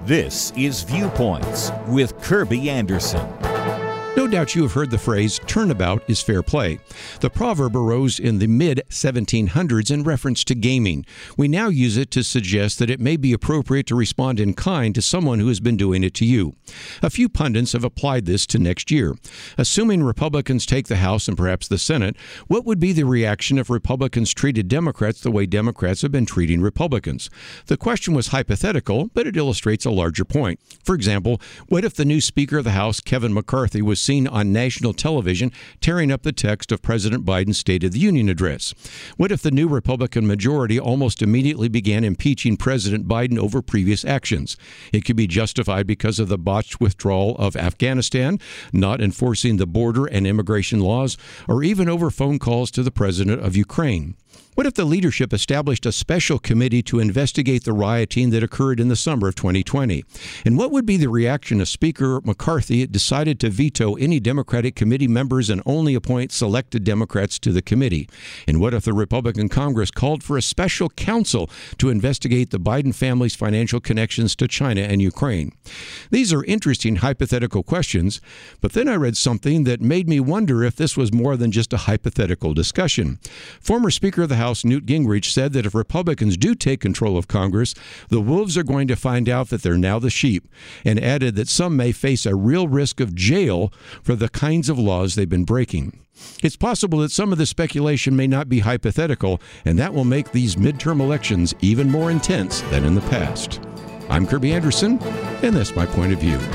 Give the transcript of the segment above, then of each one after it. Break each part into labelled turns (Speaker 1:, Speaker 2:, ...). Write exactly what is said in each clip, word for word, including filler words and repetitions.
Speaker 1: This is Viewpoints with Kirby Anderson.
Speaker 2: No doubt you have heard the phrase, turnabout is fair play. The proverb arose in the mid seventeen hundreds in reference to gaming. We now use it to suggest that it may be appropriate to respond in kind to someone who has been doing it to you. A few pundits have applied this to next year. Assuming Republicans take the House and perhaps the Senate, what would be the reaction if Republicans treated Democrats the way Democrats have been treating Republicans? The question was hypothetical, but it illustrates a larger point. For example, what if the new Speaker of the House, Kevin McCarthy, was seen on national television tearing up the text of President Biden's State of the Union address? What if the new Republican majority almost immediately began impeaching President Biden over previous actions? It could be justified because of the botched withdrawal of Afghanistan, not enforcing the border and immigration laws, or even over phone calls to the president of Ukraine. What if the leadership established a special committee to investigate the rioting that occurred in the summer of twenty twenty? And what would be the reaction if Speaker McCarthy decided to veto any Democratic committee members and only appoint selected Democrats to the committee? And what if the Republican Congress called for a special counsel to investigate the Biden family's financial connections to China and Ukraine? These are interesting hypothetical questions, but then I read something that made me wonder if this was more than just a hypothetical discussion. Former Speaker of the House Newt Gingrich said that if Republicans do take control of Congress, the wolves are going to find out that they're now the sheep, and added that some may face a real risk of jail for the kinds of laws they've been breaking. It's possible that some of the speculation may not be hypothetical, and that will make these midterm elections even more intense than in the past. I'm Kirby Anderson, and that's my point of view.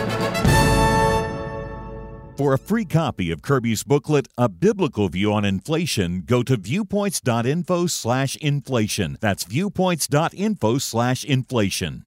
Speaker 1: For a free copy of Kirby's booklet, A Biblical View on Inflation, go to viewpoints.info slash inflation. That's viewpoints.info slash inflation.